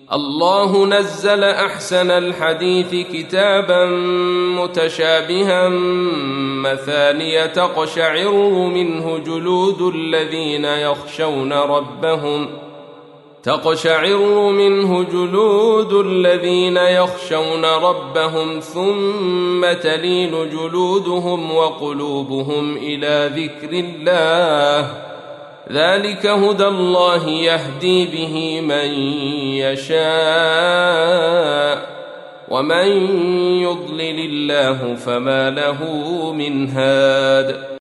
الله نزل أحسن الحديث كتابا متشابها مثانية تقشعر منه جلود الذين يخشون ربهم ثم تلين جلودهم وقلوبهم إلى ذكر الله ذلك هدى الله يهدي به من يشاء ومن يضلل الله فما له من هاد.